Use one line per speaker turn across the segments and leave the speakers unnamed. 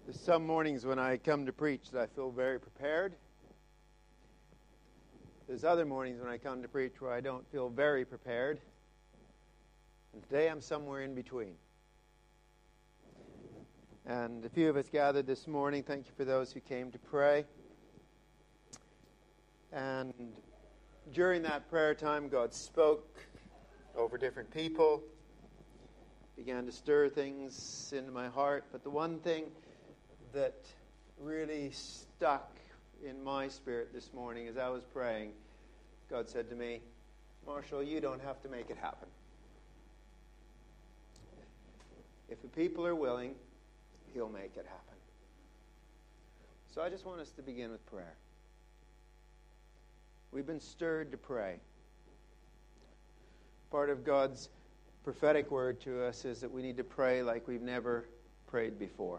There's some mornings when I come to preach that I feel very prepared. There's other mornings when I come to preach where I don't feel very prepared. And today I'm somewhere in between. And a few of us gathered this morning. Thank you for those who came to pray. And during that prayer time, God spoke over different people, began to stir things into my heart. But the one thing that really stuck in my spirit this morning as I was praying, God said to me, "Marshall, you don't have to make it happen. If the people are willing, He'll make it happen." So I just want us to begin with prayer. We've been stirred to pray. Part of God's prophetic word to us is that we need to pray like we've never prayed before.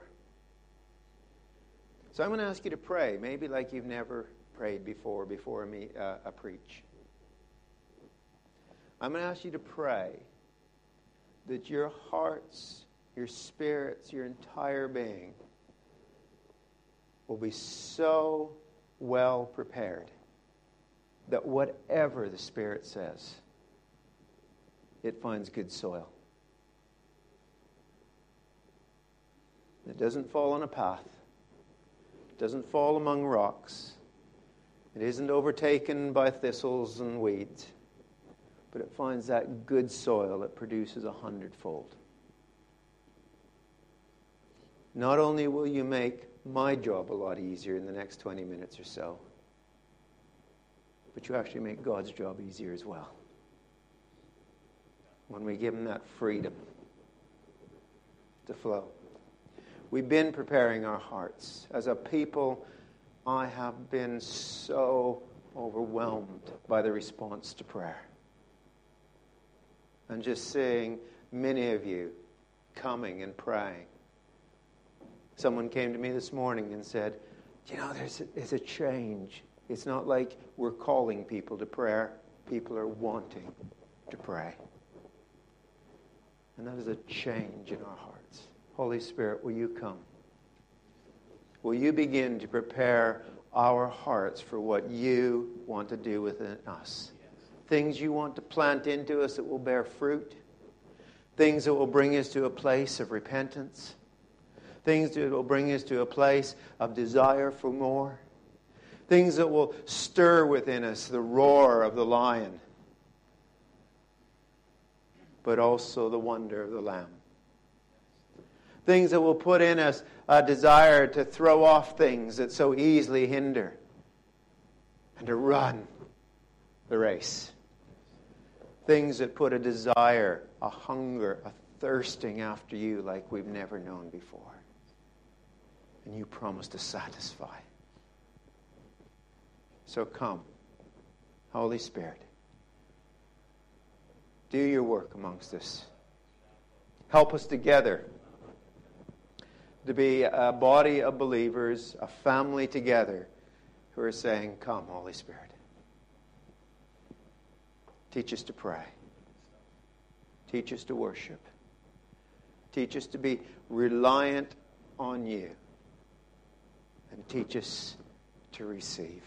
So I'm going to ask you to pray, maybe like you've never prayed before a preach. I'm going to ask you to pray that your hearts, your spirits, your entire being will be so well prepared that whatever the Spirit says, it finds good soil. It doesn't fall on a path. It doesn't fall among rocks. It isn't overtaken by thistles and weeds. But it finds that good soil that produces 100-fold. Not only will you make my job a lot easier in the next 20 minutes or so, but you actually make God's job easier as well. When we give Him that freedom to flow. We've been preparing our hearts. As a people, I have been so overwhelmed by the response to prayer. And just seeing many of you coming and praying. Someone came to me this morning and said, there's a change. It's not like we're calling people to prayer. People are wanting to pray. And that is a change in our hearts. Holy Spirit, will you come? Will you begin to prepare our hearts for what you want to do within us? Things you want to plant into us that will bear fruit. Things that will bring us to a place of repentance. Things that will bring us to a place of desire for more. Things that will stir within us the roar of the lion, but also the wonder of the Lamb. Things that will put in us a desire to throw off things that so easily hinder and to run the race. Things that put a desire, a hunger, a thirsting after you like we've never known before. And you promise to satisfy. So come, Holy Spirit. Do your work amongst us. Help us together to be a body of believers, a family together who are saying, "Come, Holy Spirit. Teach us to pray. Teach us to worship. Teach us to be reliant on you. And teach us to receive.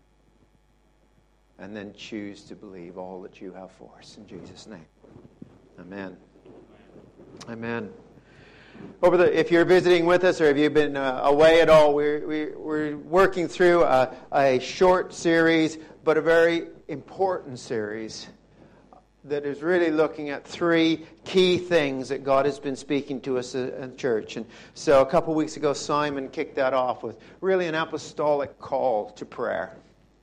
And then choose to believe all that you have for us. In Jesus' name. Amen. Amen. If you're visiting with us or if you've been away at all, we're working through a short series, but a very important series that is really looking at three key things that God has been speaking to us in church. And so a couple of weeks ago, Simon kicked that off with really an apostolic call to prayer.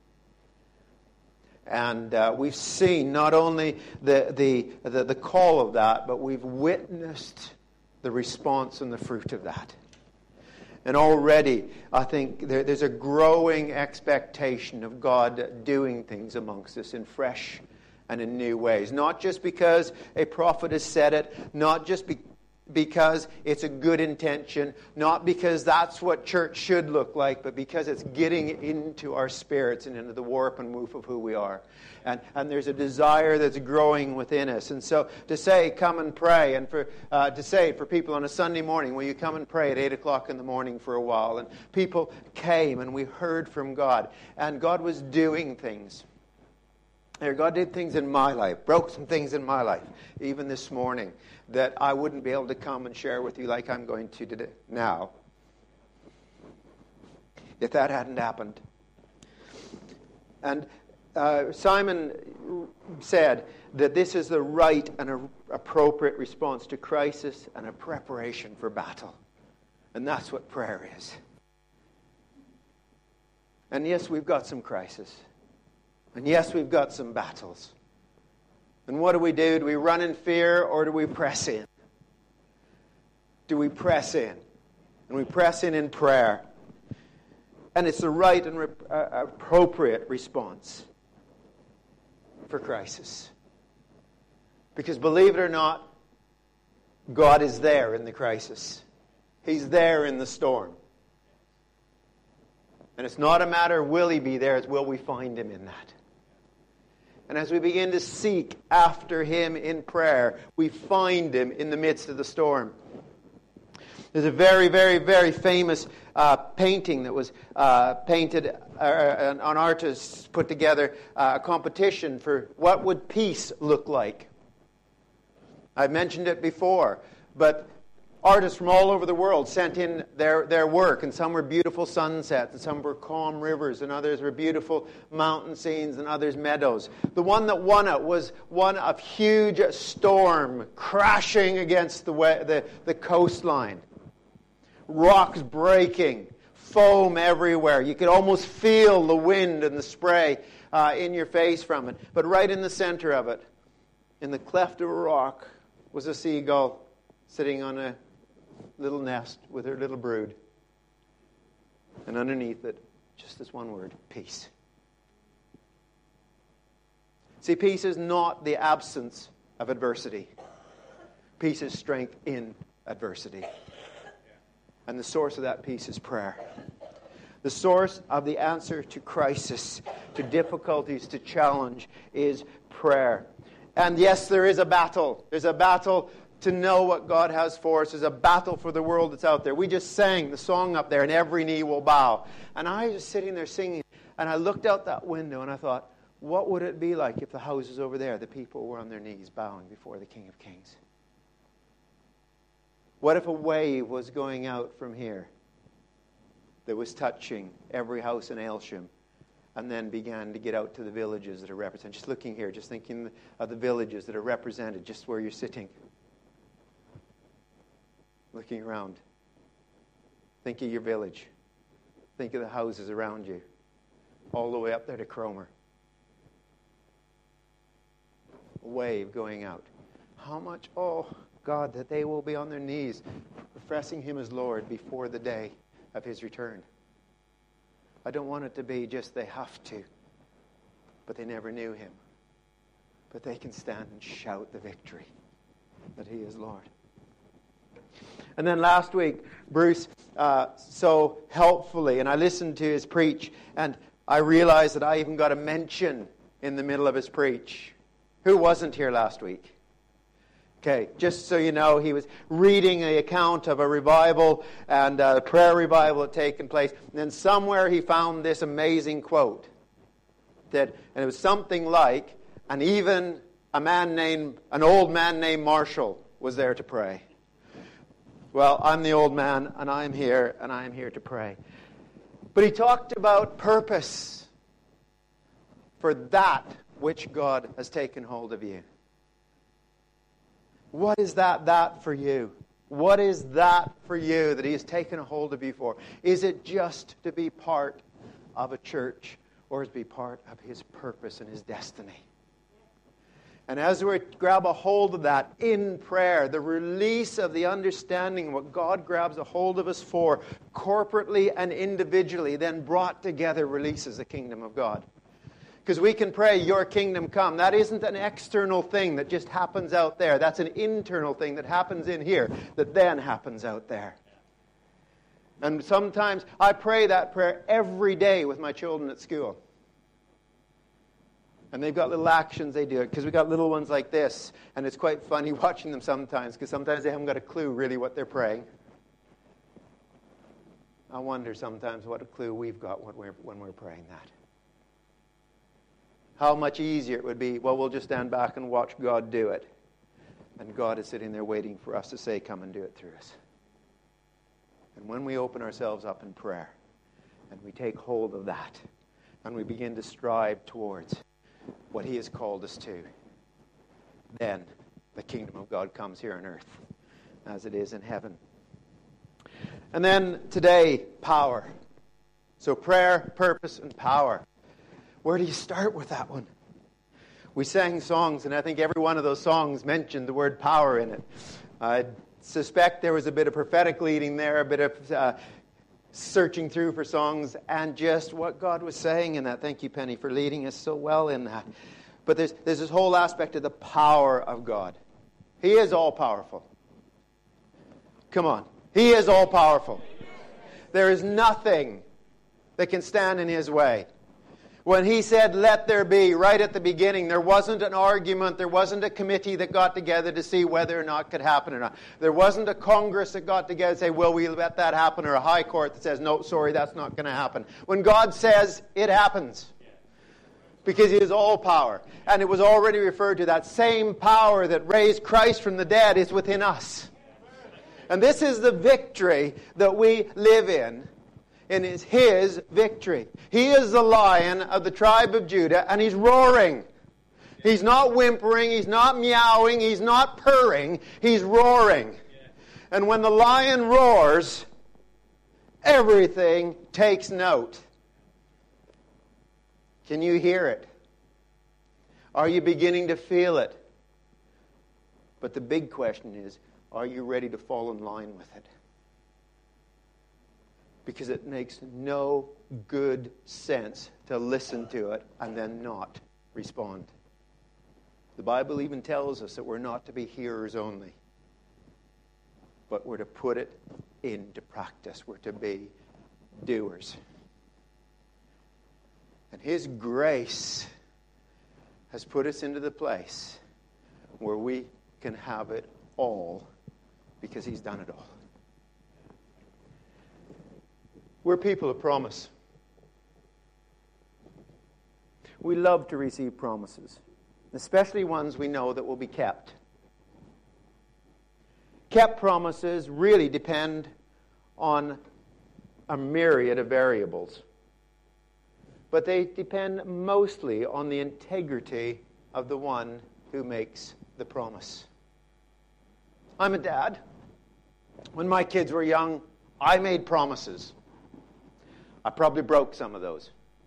And we've seen not only the call of that, but we've witnessed the response and the fruit of that. And already, I think there's a growing expectation of God doing things amongst us in fresh and in new ways. Not just because a prophet has said it, not just because it's a good intention, not because that's what church should look like, but because it's getting into our spirits and into the warp and woof of who we are. And there's a desire that's growing within us. And so to say, come and pray, and to say for people on a Sunday morning, will you come and pray at 8 o'clock in the morning for a while? And people came and we heard from God. And God was doing things. God did things in my life, broke some things in my life, even this morning, that I wouldn't be able to come and share with you like I'm going to today, now, if that hadn't happened. And Simon said that this is the right and appropriate response to crisis and a preparation for battle. And that's what prayer is. And yes, we've got some crisis. And yes, we've got some battles. And what do? Do we run in fear or do we press in? Do we press in? And we press in prayer. And it's the right and appropriate response for crisis. Because believe it or not, God is there in the crisis. He's there in the storm. And it's not a matter of will He be there, it's will we find Him in that. And as we begin to seek after Him in prayer, we find Him in the midst of the storm. There's a very, very, very famous painting that was painted, an artist put together a competition for what would peace look like. I've mentioned it before, but artists from all over the world sent in their work, and some were beautiful sunsets, and some were calm rivers, and others were beautiful mountain scenes, and others meadows. The one that won it was one of huge storm crashing against the coastline. Rocks breaking, foam everywhere. You could almost feel the wind and the spray in your face from it. But right in the center of it, in the cleft of a rock, was a seagull sitting on a little nest with her little brood. And underneath it, just this one word, peace. See, peace is not the absence of adversity. Peace is strength in adversity. And the source of that peace is prayer. The source of the answer to crisis, to difficulties, to challenge is prayer. And yes, there is a battle. There's a battle to know what God has for us. There's a battle for the world that's out there. We just sang the song up there, and every knee will bow. And I was sitting there singing, and I looked out that window, and I thought, what would it be like if the houses over there, the people were on their knees bowing before the King of Kings? What if a wave was going out from here that was touching every house in Aylsham and then began to get out to the villages that are represented? Just looking here, just thinking of the villages that are represented just where you're sitting. Looking around. Think of your village. Think of the houses around you. All the way up there to Cromer. A wave going out. How much, oh God, that they will be on their knees professing Him as Lord before the day of His return. I don't want it to be just they have to, but they never knew Him. But they can stand and shout the victory that He is Lord. And then last week, Bruce so helpfully, and I listened to his preach, and I realized that I even got a mention in the middle of his preach. Who wasn't here last week? Okay, just so you know, he was reading an account of a revival and a prayer revival had taken place. And then somewhere he found this amazing quote. And it was something like, and even an old man named Marshall was there to pray. Well, I'm the old man, and I am here to pray. But he talked about purpose for that which God has taken hold of you. What is that for you? What is that for you that He has taken a hold of you for? Is it just to be part of a church, or is it to be part of His purpose and His destiny? And as we grab a hold of that in prayer, the release of the understanding of what God grabs a hold of us for, corporately and individually, then brought together releases the kingdom of God. Because we can pray, your kingdom come. That isn't an external thing that just happens out there. That's an internal thing that happens in here that then happens out there. And sometimes I pray that prayer every day with my children at school. And they've got little actions they do it, because we've got little ones like this. And it's quite funny watching them sometimes, because sometimes they haven't got a clue really what they're praying. I wonder sometimes what a clue we've got when we're praying that. How much easier it would be, well, we'll just stand back and watch God do it. And God is sitting there waiting for us to say, come and do it through us. And when we open ourselves up in prayer, and we take hold of that, and we begin to strive towards what He has called us to, then the kingdom of God comes here on earth as it is in heaven. And then today, power. So prayer, purpose, and power. Where do you start with that one? We sang songs, and I think every one of those songs mentioned the word power in it. I suspect there was a bit of prophetic leading there, a bit of searching through for songs, and just what God was saying in that. Thank you, Penny, for leading us so well in that. But there's this whole aspect of the power of God. He is all-powerful. Come on. He is all-powerful. There is nothing that can stand in His way. When He said, let there be, right at the beginning, there wasn't an argument, there wasn't a committee that got together to see whether or not it could happen or not. There wasn't a Congress that got together to say, well, we'll let that happen, or a high court that says, no, sorry, that's not going to happen. When God says, it happens. Because He is all power. And it was already referred to, that same power that raised Christ from the dead is within us. And this is the victory that we live in. And it's His victory. He is the Lion of the tribe of Judah, and He's roaring. He's not whimpering, He's not meowing, He's not purring, He's roaring. And when the lion roars, everything takes note. Can you hear it? Are you beginning to feel it? But the big question is, are you ready to fall in line with it? Because it makes no good sense to listen to it and then not respond. The Bible even tells us that we're not to be hearers only, but we're to put it into practice. We're to be doers. And His grace has put us into the place where we can have it all because He's done it all. We're people of promise. We love to receive promises, especially ones we know that will be kept. Kept promises really depend on a myriad of variables, but they depend mostly on the integrity of the one who makes the promise. I'm a dad. When my kids were young, I made promises. I probably broke some of those.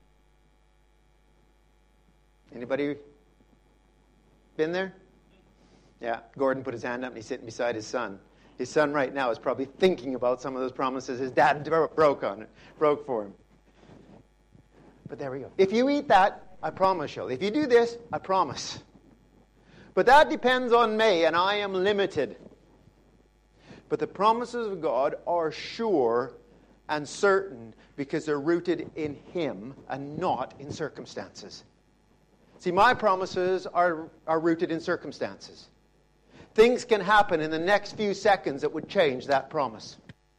Anybody been there? Yeah, Gordon put his hand up and he's sitting beside his son. His son right now is probably thinking about some of those promises his dad broke for him. But there we go. If you eat that, I promise you. If you do this, I promise. But that depends on me, and I am limited. But the promises of God are sure and certain because they're rooted in Him and not in circumstances. See, my promises are rooted in circumstances. Things can happen in the next few seconds that would change that promise.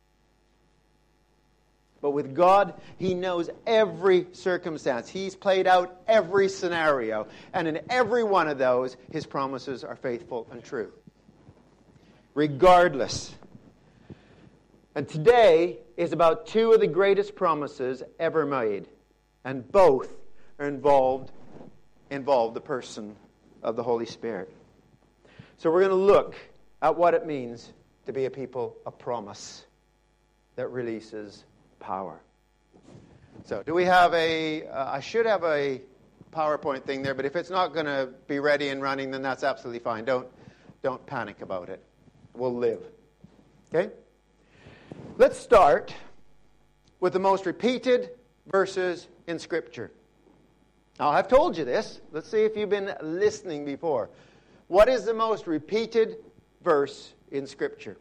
But with God, He knows every circumstance. He's played out every scenario. And in every one of those, His promises are faithful and true. Regardless. And today is about two of the greatest promises ever made. And both are involve the person of the Holy Spirit. So we're going to look at what it means to be a people of promise that releases power. So do we have I should have a PowerPoint thing there, but if it's not going to be ready and running, then that's absolutely fine. Don't panic about it. We'll live. Okay? Let's start with the most repeated verses in Scripture. Now, I've told you this. Let's see if you've been listening before. What is the most repeated verse in Scripture?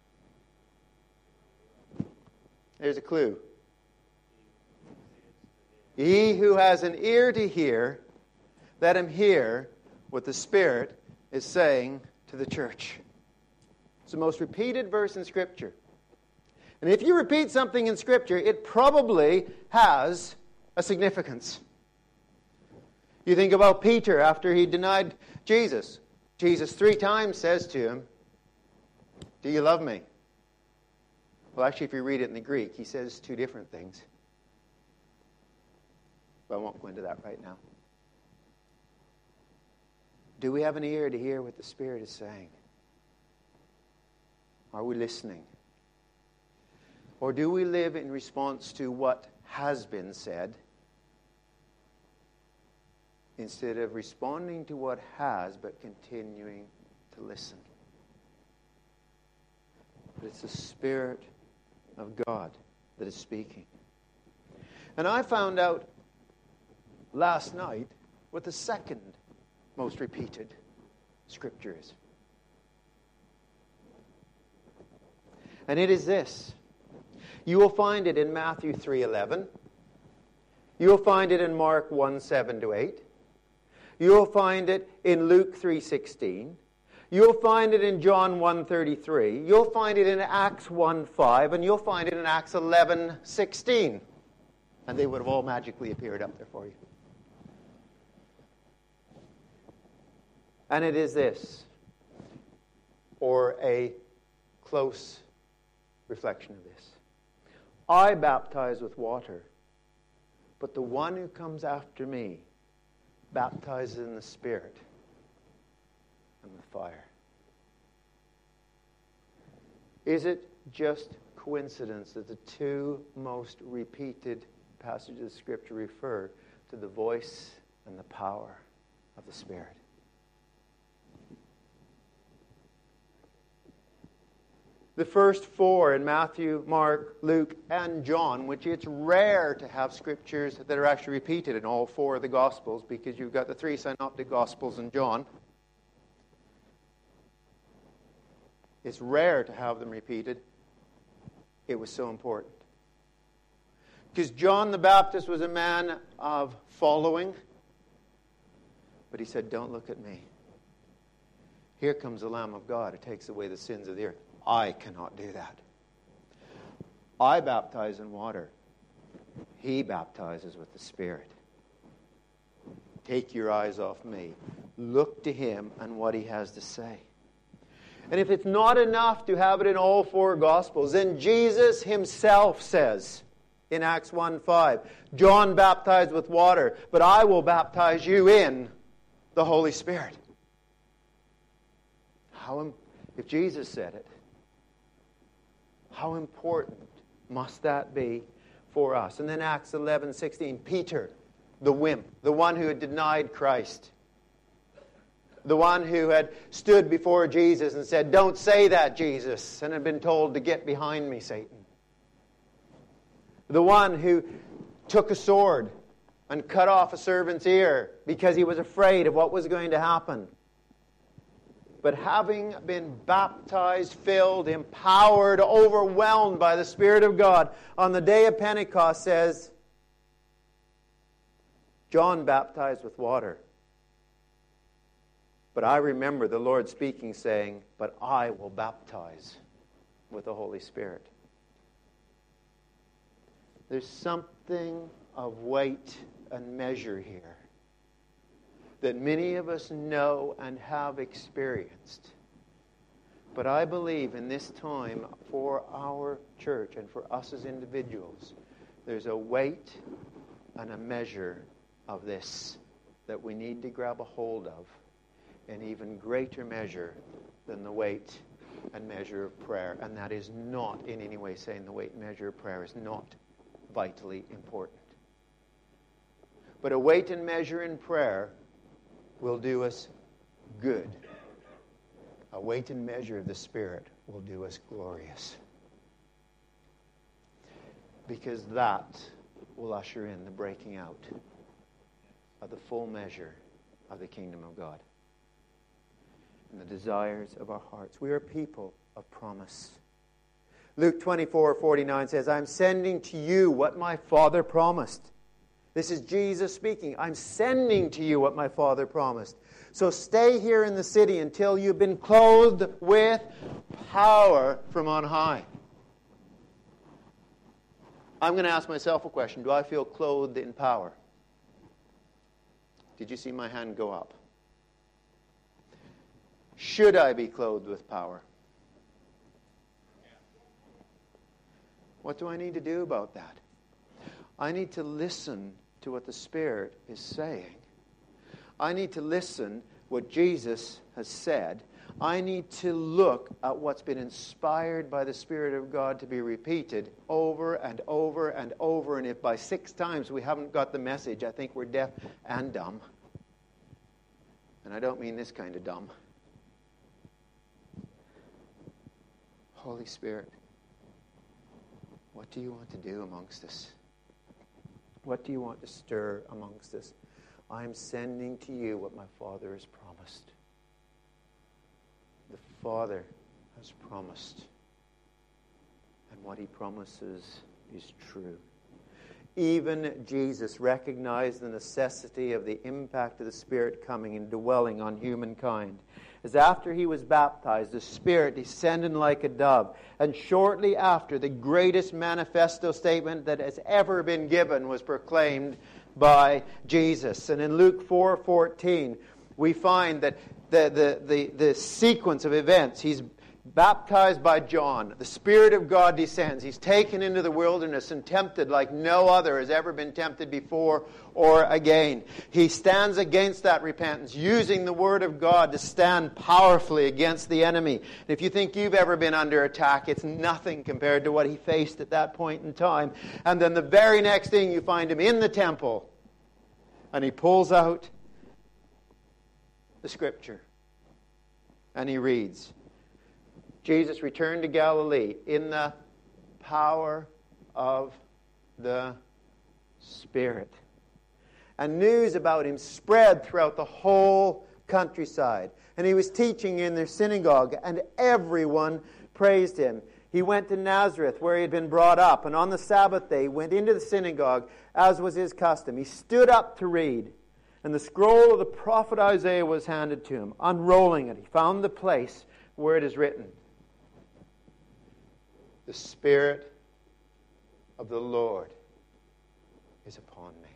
There's a clue. He who has an ear to hear, let him hear what the Spirit is saying to the church. It's the most repeated verse in Scripture. And if you repeat something in Scripture, it probably has a significance. You think about Peter after he denied Jesus. Jesus 3 times says to him, "Do you love me?" Well, actually, if you read it in the Greek, he says 2 different things. But I won't go into that right now. Do we have an ear to hear what the Spirit is saying? Are we listening? Or do we live in response to what has been said instead of responding to what has but continuing to listen? But it's the Spirit of God that is speaking. And I found out last night what the second most repeated Scripture is. And it is this. You will find it in Matthew 3:11. You will find it in Mark 1:7-8. You will find it in Luke 3:16. You'll find it in John 1:33. You'll find it in Acts 1:5. And you'll find it in Acts 11:16. And they would have all magically appeared up there for you. And it is this, or a close reflection of this. I baptize with water, but the one who comes after me baptizes in the Spirit and with fire. Is it just coincidence that the 2 most repeated passages of Scripture refer to the voice and the power of the Spirit? The first 4 in Matthew, Mark, Luke, and John, which it's rare to have Scriptures that are actually repeated in all 4 of the Gospels, because you've got the 3 synoptic Gospels and John. It's rare to have them repeated. It was so important. Because John the Baptist was a man of following, but he said, "Don't look at me. Here comes the Lamb of God who takes away the sins of the earth. I cannot do that. I baptize in water. He baptizes with the Spirit. Take your eyes off me. Look to him and what he has to say." And if it's not enough to have it in all 4 Gospels, then Jesus himself says in Acts 1:5, "John baptized with water, but I will baptize you in the Holy Spirit." If Jesus said it, how important must that be for us? And then Acts 11:16, Peter, the wimp, the one who had denied Christ, the one who had stood before Jesus and said, "Don't say that, Jesus," and had been told to "Get behind me, Satan." The one who took a sword and cut off a servant's ear because he was afraid of what was going to happen. But having been baptized, filled, empowered, overwhelmed by the Spirit of God on the day of Pentecost, says, "John baptized with water. But I remember the Lord speaking, saying, 'But I will baptize with the Holy Spirit.'" There's something of weight and measure here that many of us know and have experienced. But I believe in this time for our church and for us as individuals, there's a weight and a measure of this that we need to grab a hold of, an even greater measure than the weight and measure of prayer. And that is not in any way saying the weight and measure of prayer is not vitally important. But a weight and measure in prayer will do us good. A weight and measure of the Spirit will do us glorious. Because that will usher in the breaking out of the full measure of the kingdom of God and the desires of our hearts. We are people of promise. Luke 24:49 says, I'm sending to you what my Father promised. This is Jesus speaking. I'm sending to you what my Father promised. So stay here in the city until you've been clothed with power from on high. I'm going to ask myself a question. Do I feel clothed in power? Did you see my hand go up? Should I be clothed with power? What do I need to do about that? I need to listen to what the Spirit is saying. I need to listen what Jesus has said. I need to look at what's been inspired by the Spirit of God to be repeated over and over and over. And if by 6 times we haven't got the message, I think we're deaf and dumb. And I don't mean this kind of dumb. Holy Spirit, what do you want to do amongst us? What do you want to stir amongst us? I'm sending to you what my Father has promised. The Father has promised. And what He promises is true. Even Jesus recognized the necessity of the impact of the Spirit coming and dwelling on humankind. As after He was baptized, the Spirit descended like a dove. And shortly after, the greatest manifesto statement that has ever been given was proclaimed by Jesus. And in Luke 4:14, we find that the sequence of events, He's baptized by John. The Spirit of God descends. He's taken into the wilderness and tempted like no other has ever been tempted before or again. He stands against that repentance, using the Word of God to stand powerfully against the enemy. And if you think you've ever been under attack, it's nothing compared to what He faced at that point in time. And then the very next thing, you find Him in the temple, and He pulls out the Scripture, and He reads, Jesus returned to Galilee in the power of the Spirit. And news about Him spread throughout the whole countryside. And He was teaching in their synagogue, and everyone praised Him. He went to Nazareth, where He had been brought up, and on the Sabbath day went into the synagogue, as was His custom. He stood up to read, and the scroll of the prophet Isaiah was handed to Him. Unrolling it, He found the place where it is written, the Spirit of the Lord is upon me,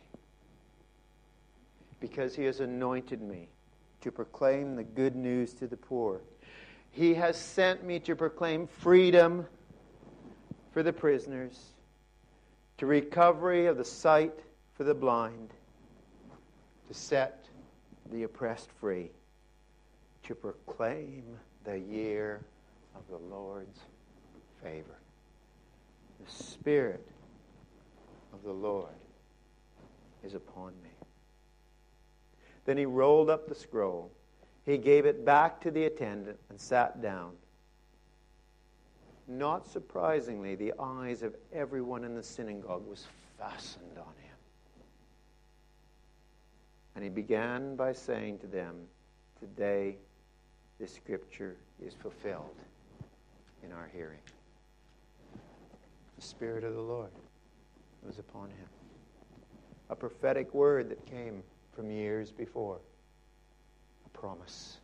because He has anointed me to proclaim the good news to the poor. He has sent me to proclaim freedom for the prisoners, to recovery of the sight for the blind, to set the oppressed free, to proclaim the year of the Lord's favor. The Spirit of the Lord is upon me. Then He rolled up the scroll. He gave it back to the attendant and sat down. Not surprisingly, the eyes of everyone in the synagogue was fastened on Him. And He began by saying to them, today this Scripture is fulfilled in our hearing. The Spirit of the Lord was upon Him. A prophetic word that came from years before. A promise.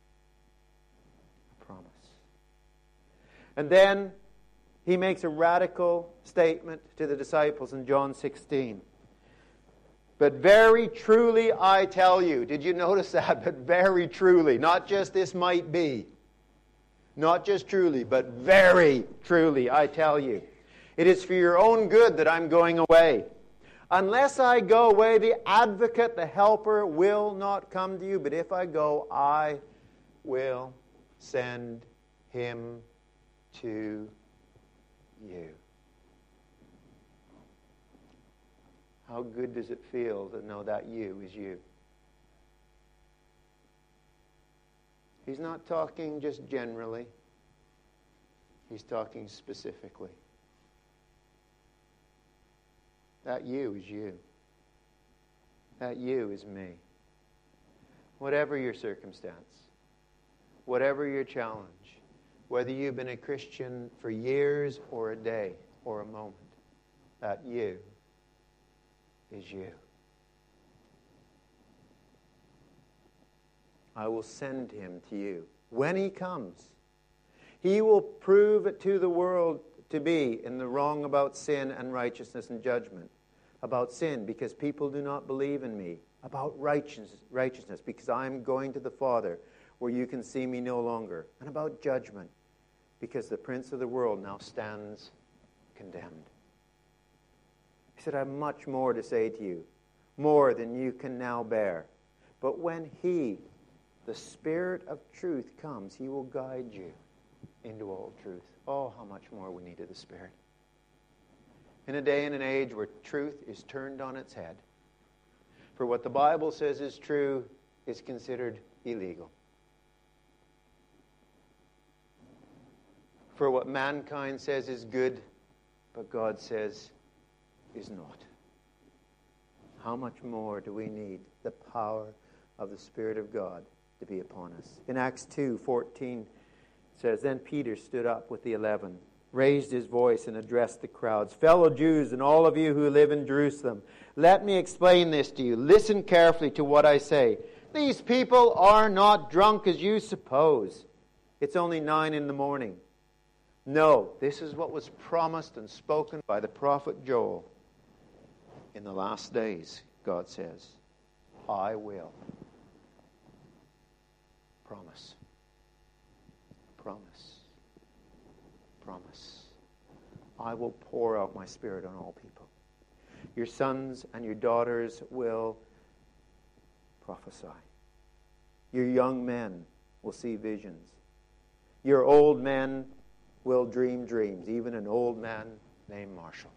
A promise. And then He makes a radical statement to the disciples in John 16. But very truly I tell you. Did you notice that? But very truly. Not just this might be. Not just truly, but very truly I tell you. It is for your own good that I'm going away. Unless I go away, the Advocate, the Helper, will not come to you. But if I go, I will send Him to you. How good does it feel to know that you is you? He's not talking just generally. He's talking specifically. That you is you. That you is me. Whatever your circumstance, whatever your challenge, whether you've been a Christian for years or a day or a moment, that you is you. I will send him to you. When he comes, he will prove it to the world to be in the wrong about sin and righteousness and judgment. About sin, because people do not believe in me. About righteousness, because I am going to the Father, where you can see me no longer. And about judgment, because the prince of the world now stands condemned. He said, I have much more to say to you, more than you can now bear. But when he, the Spirit of truth, comes, he will guide you into all truth. Oh, how much more we need of the Spirit. In a day and an age where truth is turned on its head, for what the Bible says is true is considered illegal. For what mankind says is good, but God says is not. How much more do we need the power of the Spirit of God to be upon us? In Acts 2:14 it says, Then Peter stood up with the 11, raised his voice and addressed the crowds. Fellow Jews and all of you who live in Jerusalem, let me explain this to you. Listen carefully to what I say. These people are not drunk as you suppose. It's only 9 a.m. No, this is what was promised and spoken by the prophet Joel. In the last days, God says, I will. Promise. I will pour out my Spirit on all people. Your sons and your daughters will prophesy. Your young men will see visions. Your old men will dream dreams, even an old man named Marshall.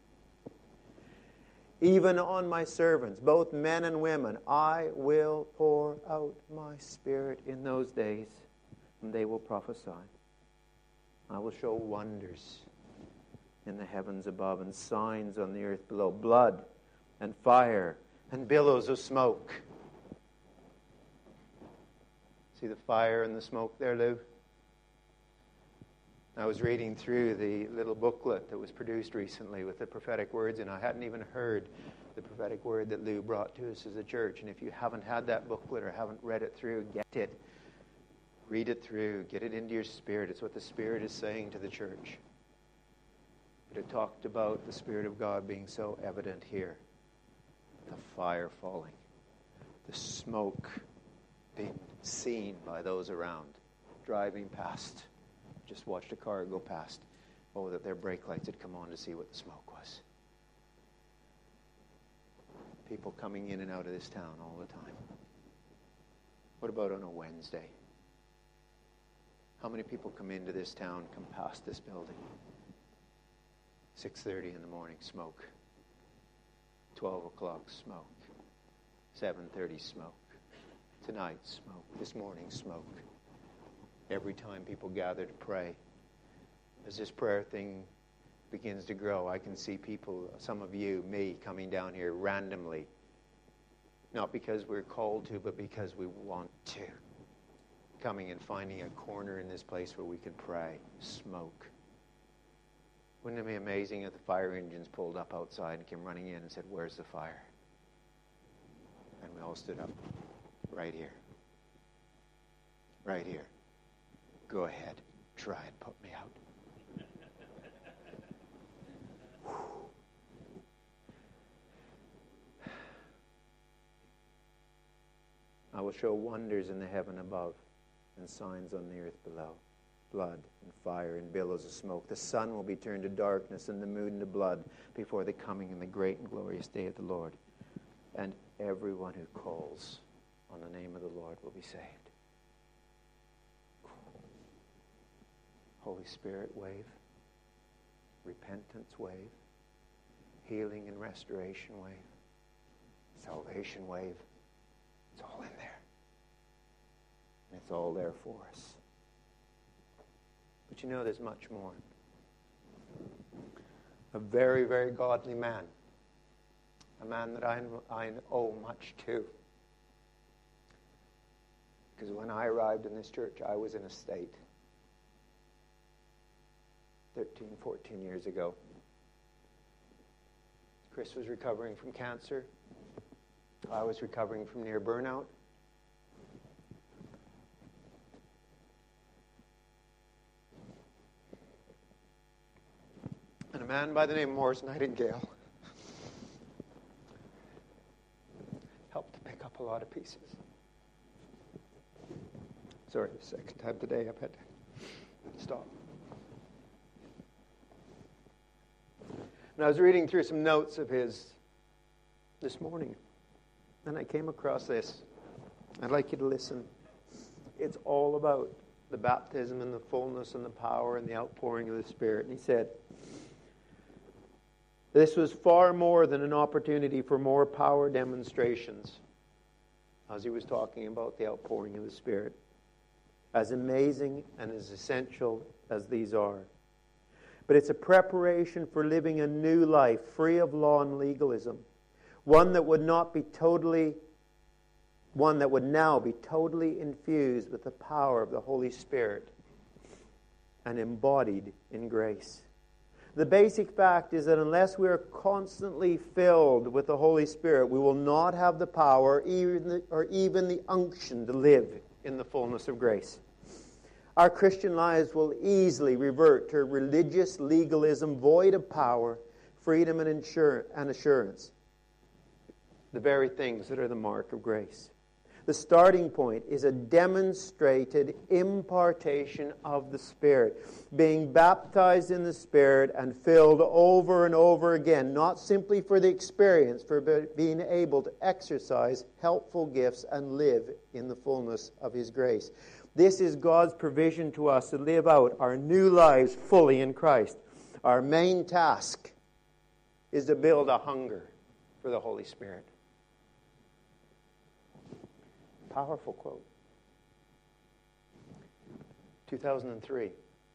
Even on my servants, both men and women, I will pour out my Spirit in those days, and they will prophesy. I will show wonders in the heavens above and signs on the earth below, blood and fire and billows of smoke. See the fire and the smoke there, Lou? I was reading through the little booklet that was produced recently with the prophetic words, and I hadn't even heard the prophetic word that Lou brought to us as a church. And if you haven't had that booklet or haven't read it through, get it. Read it through. Get it into your spirit. It's what the Spirit is saying to the church. But it talked about the Spirit of God being so evident here. The fire falling. The smoke being seen by those around. Driving past. Just watched a car go past. Oh, that their brake lights had come on to see what the smoke was. People coming in and out of this town all the time. What about on a Wednesday? How many people come into this town, come past this building? 6:30 in the morning, smoke. 12 o'clock, smoke. 7:30, smoke. Tonight, smoke. This morning, smoke. Every time people gather to pray, as this prayer thing begins to grow, I can see people, some of you, me, coming down here randomly. Not because we're called to, but because we want to. Coming and finding a corner in this place where we can pray. Smoke. Wouldn't it be amazing if the fire engines pulled up outside and came running in and said, where's the fire? And we all stood up. Right here. Right here. Go ahead. Try and put me out. I will show wonders in the heaven above and signs on the earth below. Blood and fire and billows of smoke. The sun will be turned to darkness and the moon to blood before the coming and the great and glorious day of the Lord. And everyone who calls on the name of the Lord will be saved. Holy Spirit wave. Repentance wave. Healing and restoration wave. Salvation wave. It's all in there. And it's all there for us. But you know, there's much more. A very, very godly man a man that I owe much to. Because when I arrived in this church, I was in a state 13, 14 years ago. Chris was recovering from cancer. I was recovering from near burnout. And a man by the name of Morris Nightingale helped to pick up a lot of pieces. Sorry, the second time today I've had to stop. And I was reading through some notes of his this morning, and I came across this. I'd like you to listen. It's all about the baptism and the fullness and the power and the outpouring of the Spirit. And he said, this was far more than an opportunity for more power demonstrations, as he was talking about the outpouring of the Spirit. As amazing and as essential as these are. But it's a preparation for living a new life, free of law and legalism. One that would now be totally infused with the power of the Holy Spirit and embodied in grace. The basic fact is that unless we are constantly filled with the Holy Spirit, we will not have the power or even the unction to live in the fullness of grace. Our Christian lives will easily revert to religious legalism void of power, freedom, and assurance. The very things that are the mark of grace. The starting point is a demonstrated impartation of the Spirit, being baptized in the Spirit and filled over and over again, not simply for the experience, for being able to exercise helpful gifts and live in the fullness of His grace. This is God's provision to us to live out our new lives fully in Christ. Our main task is to build a hunger for the Holy Spirit. Powerful quote. 2003.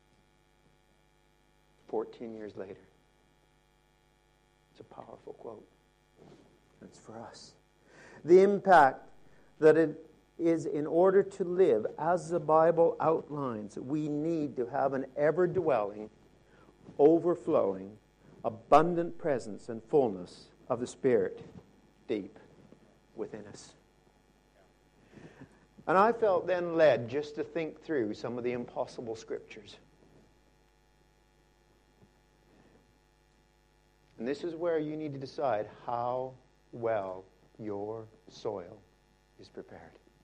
14 years later. It's a powerful quote. It's for us. The impact that it is, in order to live as the Bible outlines, we need to have an ever-dwelling, overflowing, abundant presence and fullness of the Spirit deep within us. And I felt then led just to think through some of the impossible scriptures. And this is where you need to decide how well your soil is prepared.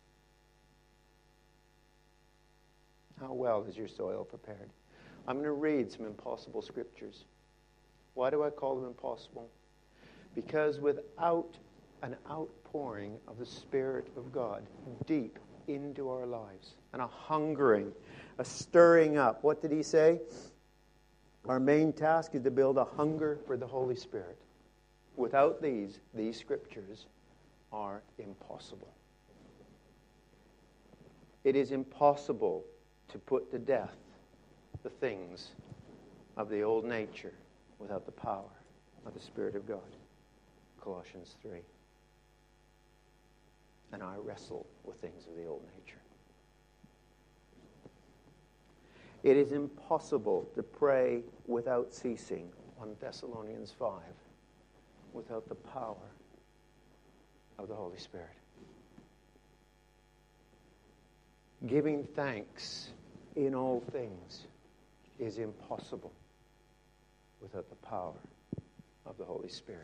How well is your soil prepared? I'm going to read some impossible scriptures. Why do I call them impossible? Because without an outpouring of the Spirit of God deep into our lives, and a hungering, a stirring up. What did he say? Our main task is to build a hunger for the Holy Spirit. Without these scriptures are impossible. It is impossible to put to death the things of the old nature without the power of the Spirit of God. Colossians 3. And I wrestle with things of the old nature. It is impossible to pray without ceasing, 1 Thessalonians 5, without the power of the Holy Spirit. Giving thanks in all things is impossible without the power of the Holy Spirit.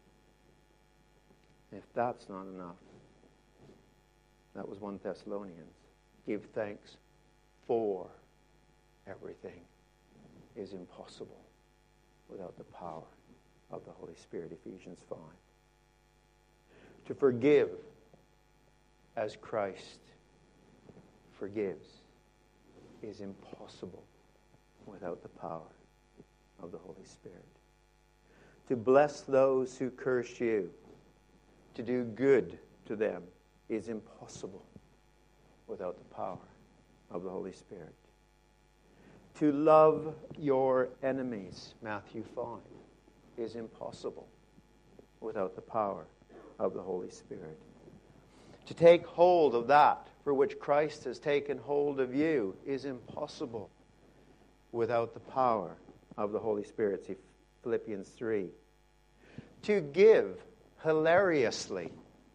If that's not enough, that was 1 Thessalonians. Give thanks for everything is impossible without the power of the Holy Spirit, Ephesians 5. To forgive as Christ forgives is impossible without the power of the Holy Spirit. To bless those who curse you, to do good to them, is impossible without the power of the Holy Spirit. To love your enemies, Matthew 5, is impossible without the power of the Holy Spirit. To take hold of that for which Christ has taken hold of you is impossible without the power of the Holy Spirit. See Philippians 3. To give hilariously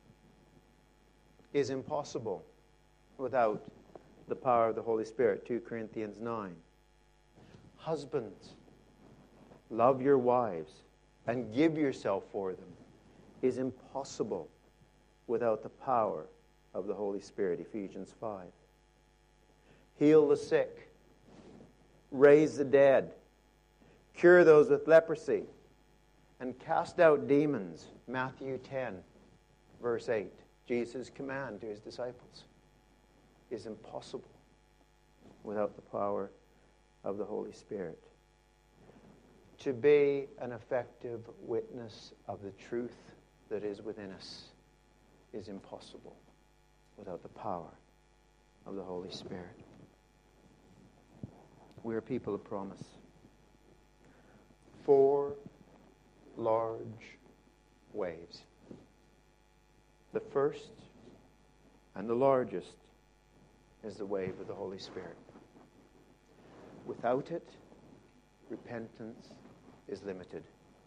is impossible without the power of the Holy Spirit. 2 Corinthians 9. Husbands, love your wives and give yourself for them is impossible without the power of the Holy Spirit. Ephesians 5. Heal the sick, raise the dead, cure those with leprosy, and cast out demons. Matthew 10, verse 8. Jesus' command to his disciples is impossible without the power of the Holy Spirit. To be an effective witness of the truth that is within us is impossible without the power of the Holy Spirit. We are people of promise. 4 large waves. The first and the largest is the wave of the Holy Spirit. Without it, repentance is limited.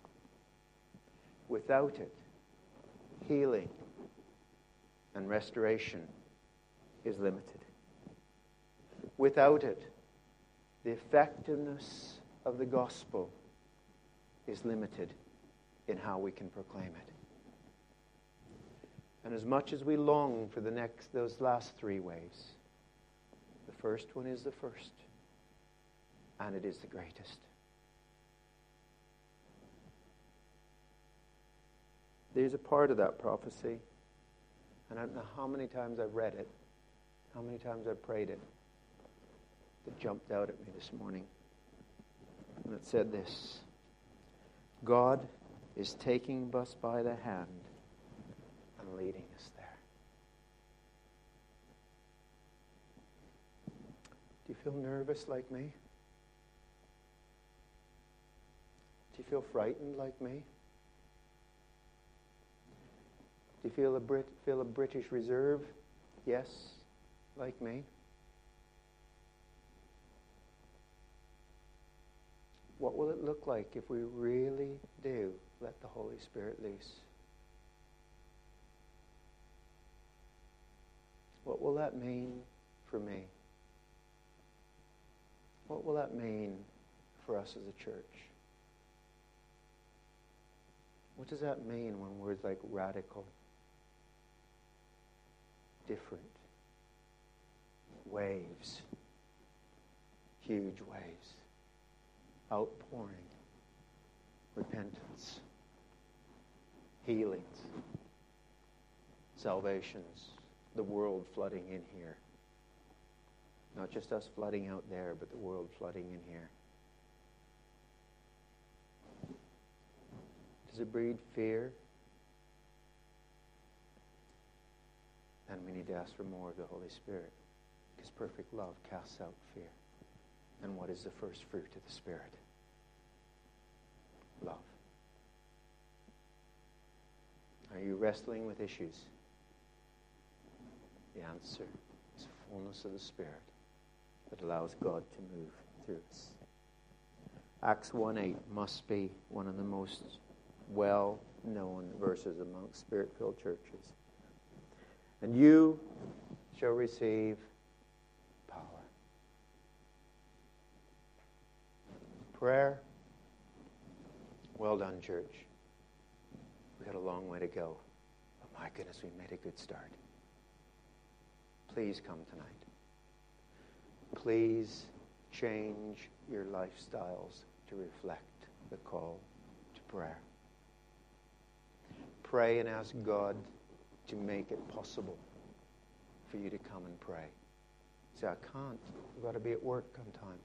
Without it, healing and restoration is limited. Without it, the effectiveness of the gospel is limited in how we can proclaim it. And as much as we long for those last 3 waves, the first one is the first, and it is the greatest. There's a part of that prophecy, and I don't know how many times I've read it, how many times I've prayed it, that jumped out at me this morning. And it said this: God is taking us by the hand and leading us there. Do you feel nervous like me? Do you feel frightened like me? Do you feel a British Reserve? Yes, like me. What will it look like if we really do let the Holy Spirit loose? What will that mean for me? What will that mean for us as a church? What does that mean when words like radical, different, waves, huge waves, outpouring, repentance, healings, salvations, the world flooding in here? Not just us flooding out there, but the world flooding in here. Does it breed fear? Then we need to ask for more of the Holy Spirit, because perfect love casts out fear. And what is the first fruit of the Spirit? Love. Are you wrestling with issues? The answer is fullness of the Spirit that allows God to move through us. Acts 1:8 must be one of the most well-known verses amongst Spirit-filled churches. And you shall receive power. Prayer. Well done, church. We've got a long way to go. But my goodness, we've made a good start. Please come tonight. Please change your lifestyles to reflect the call to prayer. Pray and ask God to make it possible for you to come and pray. Say, I can't. I've got to be at work on time.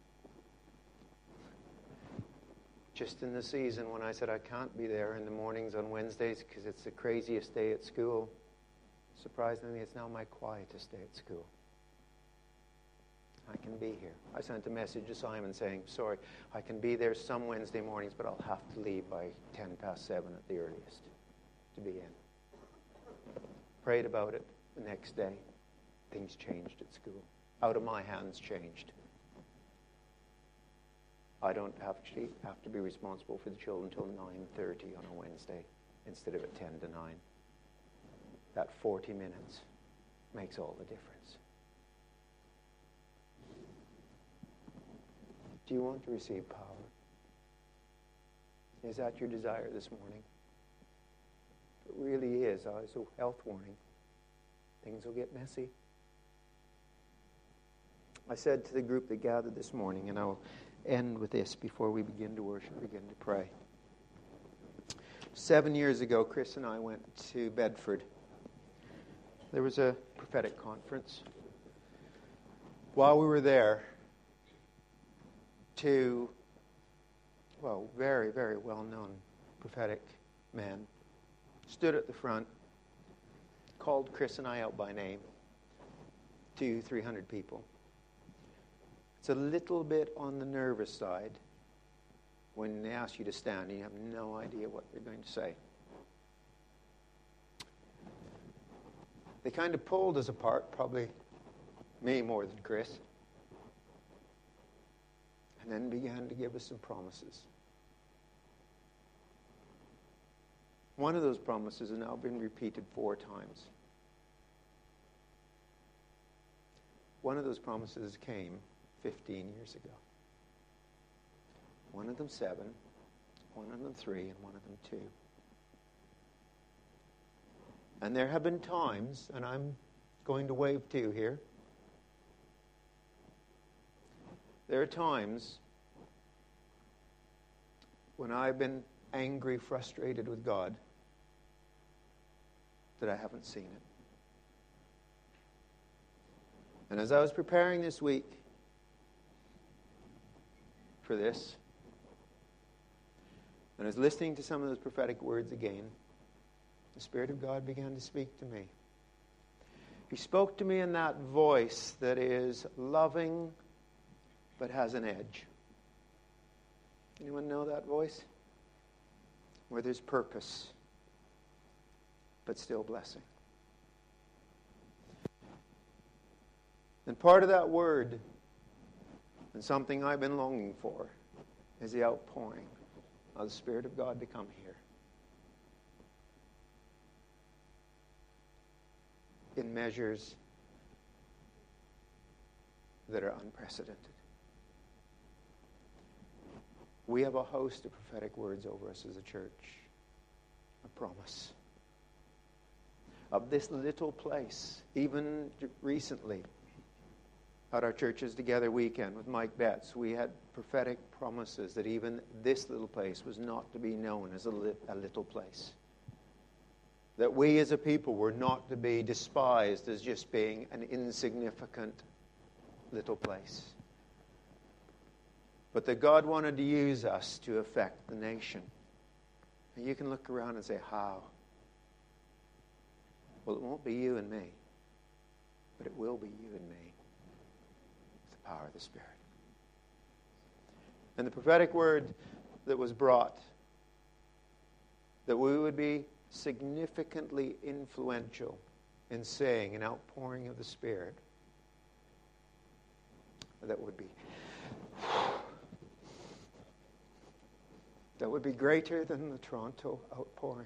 Just in the season when I said I can't be there in the mornings on Wednesdays because it's the craziest day at school, surprisingly, it's now my quietest day at school. I can be here. I sent a message to Simon saying, sorry, I can be there some Wednesday mornings, but I'll have to leave by 7:10 at the earliest. to be in. Prayed about it the next day. Things changed at school. Out of my hands changed. I don't actually have to be responsible for the children until 9:30 on a Wednesday instead of at 10 to 9. That 40 minutes makes all the difference. Do you want to receive power? Is that your desire this morning? It really is. It's a health warning. Things will get messy. I said to the group that gathered this morning, and I'll end with this before we begin to worship, begin to pray. 7 years ago, Chris and I went to Bedford. There was a prophetic conference. While we were there, two, very, very well-known prophetic men stood at the front, called Chris and I out by name, 200-300 people. It's a little bit on the nervous side when they ask you to stand and you have no idea what they're going to say. They kind of pulled us apart, probably me more than Chris, and then began to give us some promises. One of those promises has now been repeated 4 times. One of those promises came 15 years ago. One of them 7, one of them 3, and one of them 2. And there have been times, and I'm going to wave 2 here. There are times when I've been angry, frustrated with God, that I haven't seen it. And as I was preparing this week for this, and I was listening to some of those prophetic words again, the Spirit of God began to speak to me. He spoke to me in that voice that is loving but has an edge. Anyone know that voice? Where there's purpose but still blessing. And part of that word, and something I've been longing for, is the outpouring of the Spirit of God to come here. In measures that are unprecedented. We have a host of prophetic words over us as a church. A promise. Of this little place, even recently, at our Churches Together weekend with Mike Betts, we had prophetic promises that even this little place was not to be known as a little place. That we as a people were not to be despised as just being an insignificant little place. But that God wanted to use us to affect the nation. And you can look around and say, how? Well, it won't be you and me, but it will be you and me. With the power of the Spirit. And the prophetic word that was brought, that we would be significantly influential in saying an outpouring of the Spirit, that would be greater than the Toronto outpouring.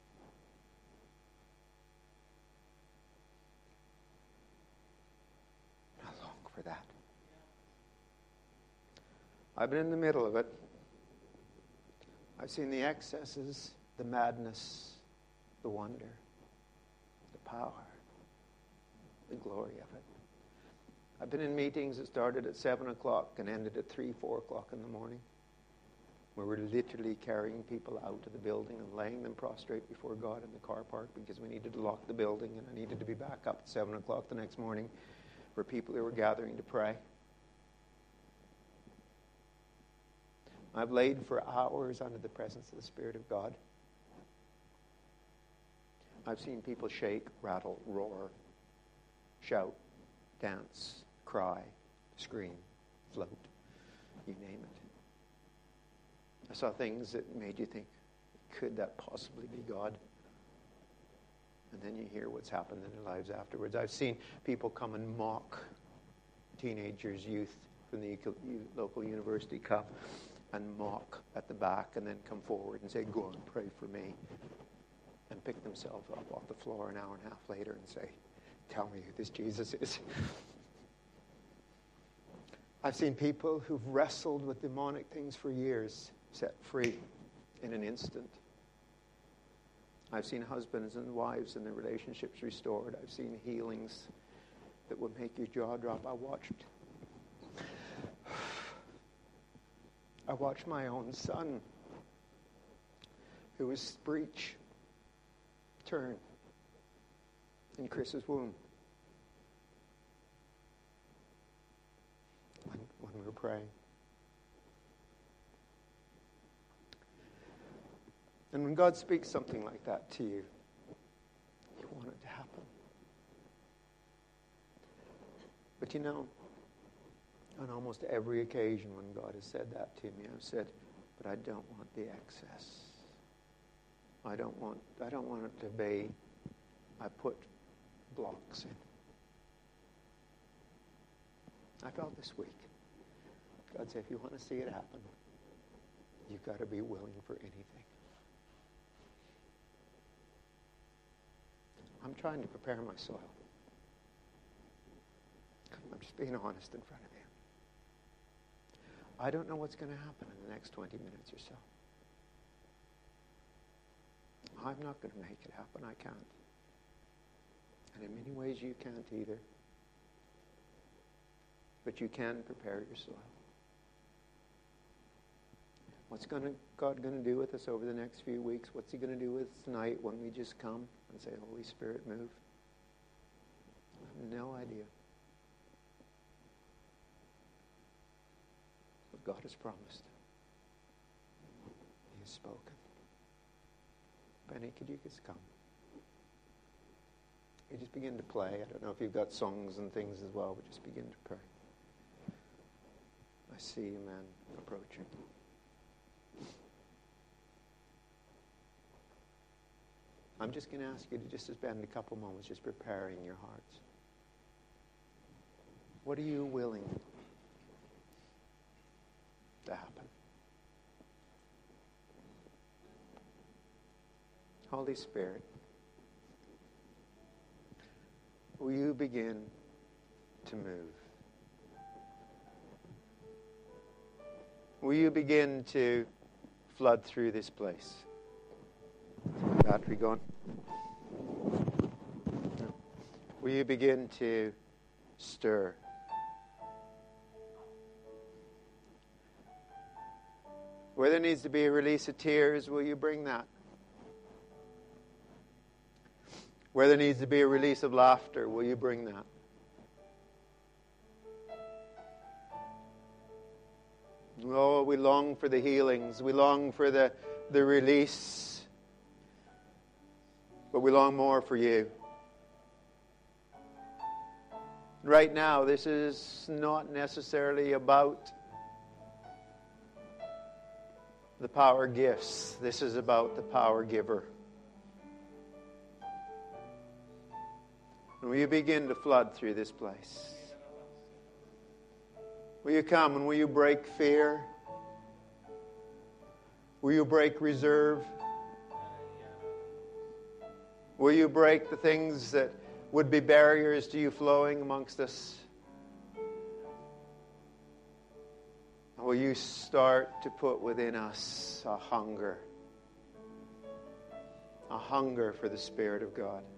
I long for that. I've been in the middle of it. I've seen the excesses, the madness, the wonder, the power, the glory of it. I've been in meetings that started at 7 o'clock and ended at 3, 4 o'clock in the morning, where we're literally carrying people out of the building and laying them prostrate before God in the car park because we needed to lock the building, and I needed to be back up at 7 o'clock the next morning for people who were gathering to pray. I've laid for hours under the presence of the Spirit of God. I've seen people shake, rattle, roar, shout, dance, cry, scream, float, you name it. I saw things that made you think, could that possibly be God? And then you hear what's happened in their lives afterwards. I've seen people come and mock teenagers, youth from the local university come and mock at the back and then come forward and say, go on, pray for me. And pick themselves up off the floor an hour and a half later and say, tell me who this Jesus is. I've seen people who've wrestled with demonic things for years set free in an instant. I've seen husbands and wives and their relationships restored. I've seen healings that would make your jaw drop. I watched my own son, who was breech, turn in Chris's womb when we were praying. And when God speaks something like that to you, you want it to happen. But you know, on almost every occasion when God has said that to me, I've said, but I don't want the excess. I don't want it to be, I put blocks in. I felt this week, God said, if you want to see it happen, you've got to be willing for anything. I'm trying to prepare my soil. I'm just being honest in front of you. I don't know what's going to happen in the next 20 minutes or so. I'm not going to make it happen. I can't. And in many ways you can't either. But you can prepare your soil. What's God going to do with us over the next few weeks? What's He going to do with us tonight when we just come and say, Holy Spirit, move? I have no idea. But God has promised. He has spoken. Benny, could you just come? We just begin to play. I don't know if you've got songs and things as well, but just begin to pray. I see a man approaching. I'm just going to ask you to just spend a couple moments just preparing your hearts. What are you willing to happen? Holy Spirit, will you begin to move? Will you begin to flood through this place? Battery gone? No. Will you begin to stir? Where there needs to be a release of tears, will you bring that? Where there needs to be a release of laughter, will you bring that? Oh, we long for the healings. We long for the release. But we long more for you. Right now, this is not necessarily about the power gifts. This is about the power giver. And will you begin to flood through this place? Will you come and will you break fear? Will you break reserve? Will you break the things that would be barriers to you flowing amongst us? Will you start to put within us a hunger for the Spirit of God?